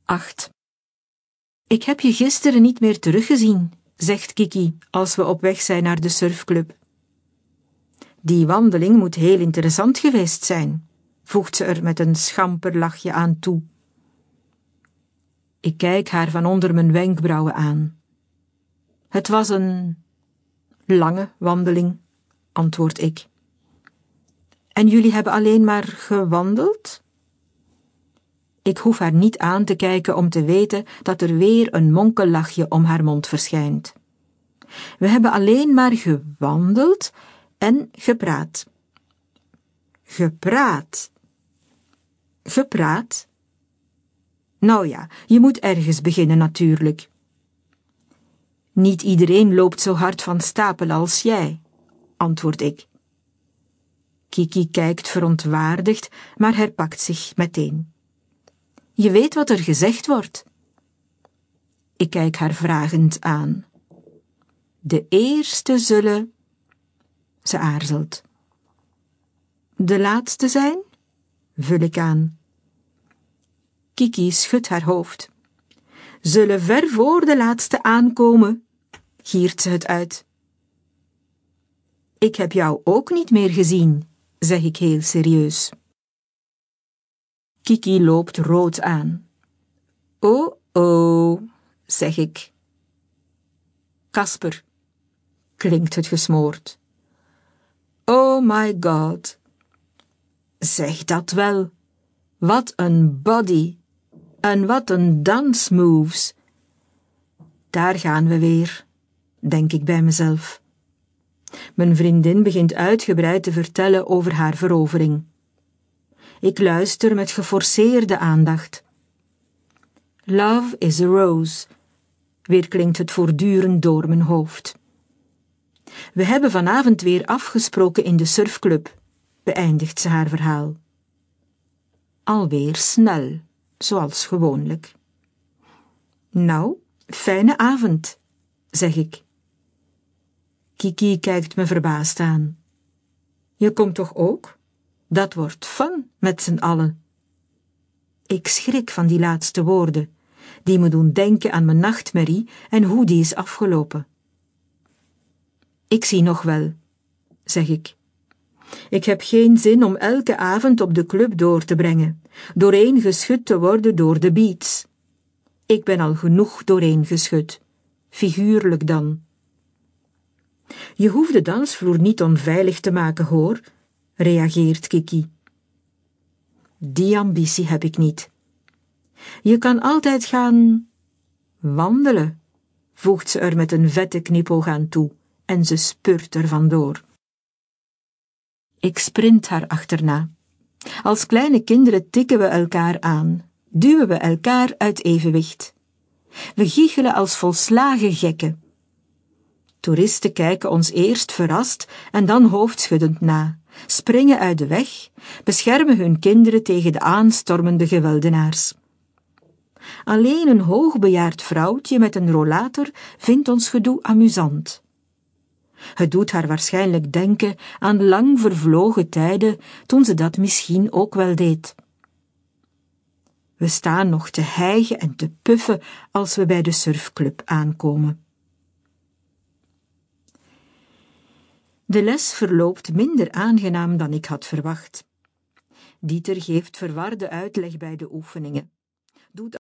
8. Ik heb je gisteren niet meer teruggezien, zegt Kiki als we op weg zijn naar de surfclub. Die wandeling moet heel interessant geweest zijn, voegt ze er met een schamper lachje aan toe. Ik kijk haar van onder mijn wenkbrauwen aan. Het was een lange wandeling, antwoord ik. En jullie hebben alleen maar gewandeld? Ik hoef haar niet aan te kijken om te weten dat er weer een monkellachje om haar mond verschijnt. We hebben alleen maar gewandeld en gepraat. Gepraat? Gepraat? Nou ja, je moet ergens beginnen natuurlijk. Niet iedereen loopt zo hard van stapel als jij, antwoord ik. Kiki kijkt verontwaardigd, maar herpakt zich meteen. Je weet wat er gezegd wordt. Ik kijk haar vragend aan. De eerste zullen... Ze aarzelt. De laatste zijn? Vul ik aan. Kiki schudt haar hoofd. Zullen ver voor de laatste aankomen, giert ze het uit. Ik heb jou ook niet meer gezien, zeg ik heel serieus. Kiki loopt rood aan. Oh, zeg ik. Kasper, klinkt het gesmoord. Oh my god. Zeg dat wel. Wat een body. En wat een dansmoves. Daar gaan we weer, denk ik bij mezelf. Mijn vriendin begint uitgebreid te vertellen over haar verovering. Ik luister met geforceerde aandacht. Love is a rose, weerklinkt het voortdurend door mijn hoofd. We hebben vanavond weer afgesproken in de surfclub, beëindigt ze haar verhaal. Alweer snel, zoals gewoonlijk. Nou, fijne avond, zeg ik. Kiki kijkt me verbaasd aan. Je komt toch ook? Dat wordt fun met z'n allen. Ik schrik van die laatste woorden, die me doen denken aan mijn nachtmerrie en hoe die is afgelopen. Ik zie nog wel, zeg ik. Ik heb geen zin om elke avond op de club door te brengen, doorheen geschud te worden door de beats. Ik ben al genoeg doorheen geschud, figuurlijk dan. Je hoeft de dansvloer niet onveilig te maken, hoor, reageert Kiki. Die ambitie heb ik niet. Je kan altijd gaan wandelen, voegt ze er met een vette knipoog aan toe en ze spurt er vandoor. Ik sprint haar achterna. Als kleine kinderen tikken we elkaar aan, duwen we elkaar uit evenwicht. We giechelen als volslagen gekken. Toeristen kijken ons eerst verrast en dan hoofdschuddend na, springen uit de weg, beschermen hun kinderen tegen de aanstormende geweldenaars. Alleen een hoogbejaard vrouwtje met een rollator vindt ons gedoe amusant. Het doet haar waarschijnlijk denken aan lang vervlogen tijden, toen ze dat misschien ook wel deed. We staan nog te hijgen en te puffen als we bij de surfclub aankomen. De les verloopt minder aangenaam dan ik had verwacht. Dieter geeft verwarde uitleg bij de oefeningen. Doet